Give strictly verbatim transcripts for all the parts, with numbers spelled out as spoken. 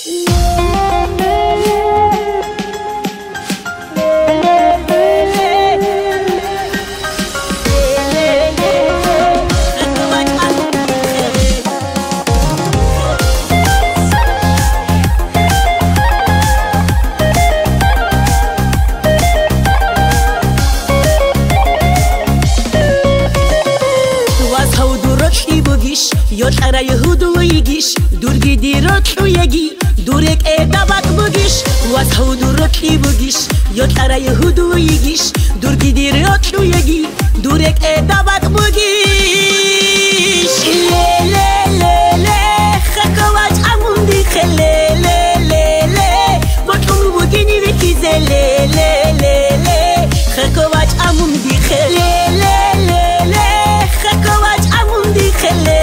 Yoch ara Yehudu yigish dur gidi rotlu yegi durek e dabak bugish was hudu rotli bugish yoch ara Yehudu yigish dur gidi rotlu yegi durek e dabak bugish le le le le khakawat amundi khale le le le botum bugini vikize le le le le khakawat amundi khale le le le khakawat amundi khale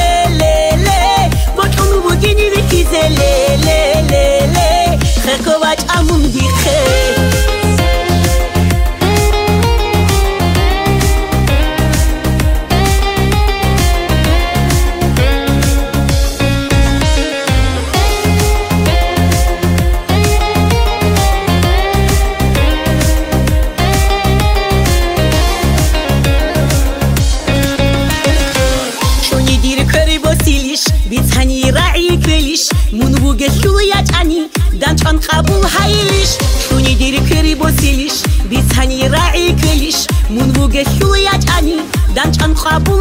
le le le le khakawat amundi khe shoni dir kari bosilish bitani ra'i kelish mun bugeshu yachani danchon qabul haylish shuni dir kari bosilish bitani ra'i kelish mun bugeshu yachani danchon qabul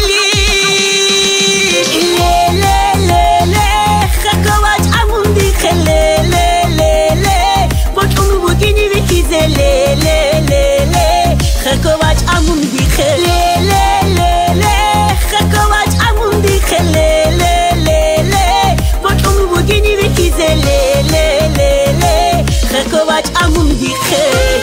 haylish le le le le khakawat amundi khale le le le botum bugini vikize le le le le khakawat amundi khale le le le khakawat amundi khale le le le botum bugini vikize le le le le khakawat amundi khale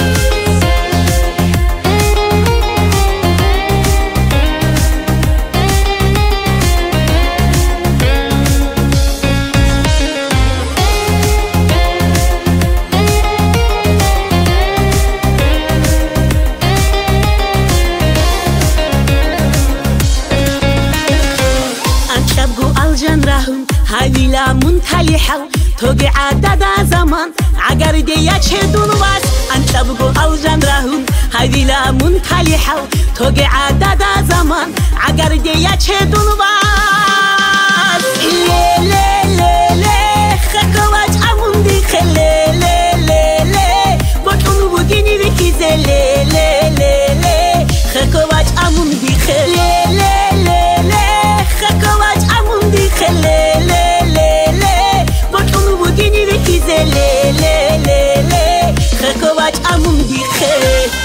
هاويلا منتلحة توقع عدد زمان عقر دي يشهدون بس أنت بقو أوجان راهون هاويلا منتلحة توقع عدد زمان عقر دي يشهدون بس لي لي لي لي خكوات أموندي خلي لي لي لي بطن بوديني بكيزي لي لي لي لي خكوات أموندي خلي لي لي لي خكوات أموندي خلي le le le le khakawat amundi khe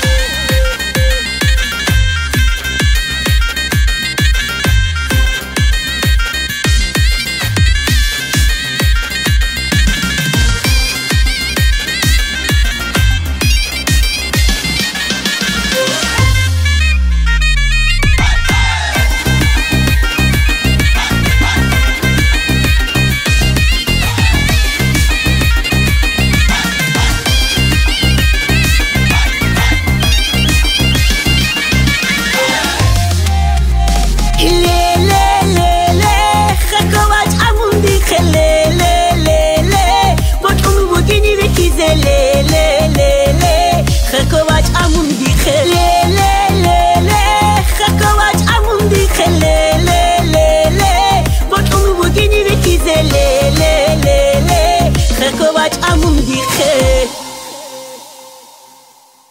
khakawat amundi khale le le le khakawat amundi khale le le le botum bugini vikize le le le le khakawat amundi khale